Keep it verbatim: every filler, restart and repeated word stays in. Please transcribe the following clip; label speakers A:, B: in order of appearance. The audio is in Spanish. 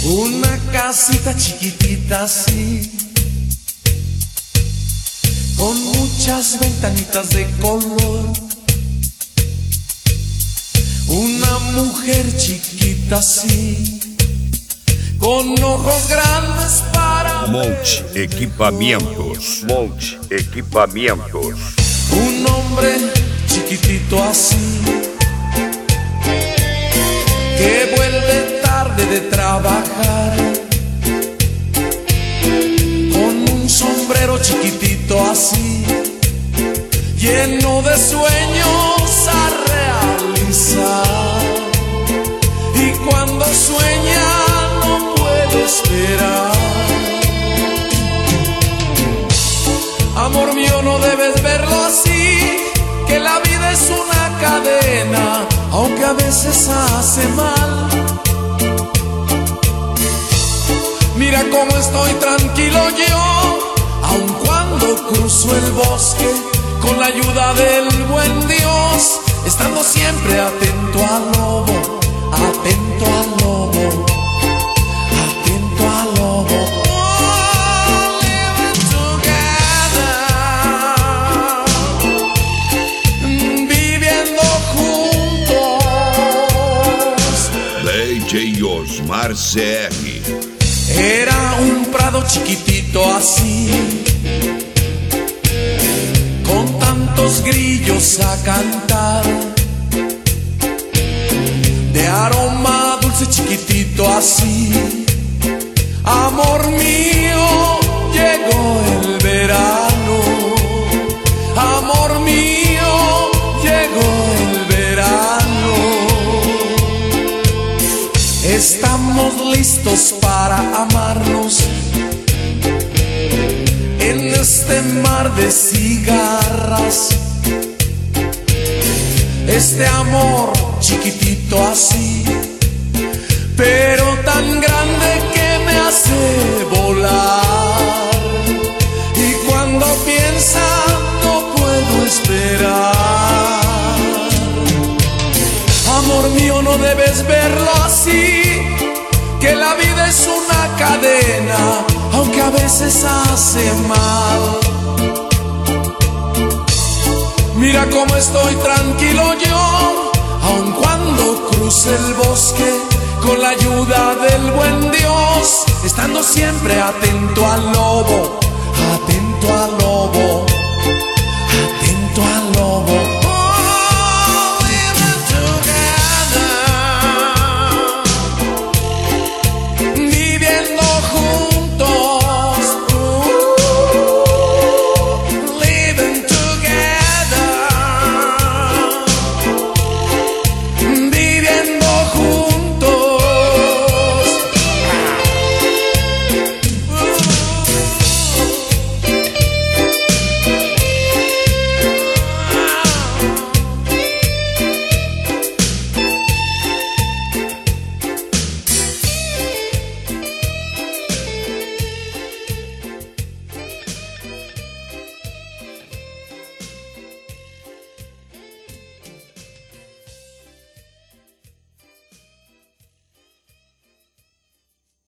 A: Una casita chiquitita así, con muchas ventanitas de color. Una mujer chiquita así, con ojos grandes para
B: Monte Equipamientos. Monte Equipamientos.
A: Un hombre chiquitito así, que vuelve tarde de trabajar, con un sombrero chiquitito así, lleno de sueños a realizar. Y cuando sueña no puede esperar. Amor mío, no debes verlo así, que la vida es una cadena, aunque a veces hace mal. Mira cómo estoy tranquilo yo, aun cuando cruzo el bosque, con la ayuda del buen Dios, estando siempre atento al lobo, atento al lobo, atento al lobo. Oh, living together, viviendo juntos.
B: D J Osmar C R.
A: Era un prado chiquitito así, con tantos grillos a cantar, de aroma dulce chiquitito así. Amor mío, llegó el verano. Amor mío, llegó el verano. Estamos listos para amarnos en este mar de cigarras. Este amor chiquitito así, pero tan grande que me hace volar. Y cuando piensa no puedo esperar. Amor mío, no debes verlo así, que la vida es una cadena, aunque a veces hace mal. Mira cómo estoy tranquilo yo, aun cuando cruce el bosque, con la ayuda del buen Dios, estando siempre atento al lobo, atento al lobo.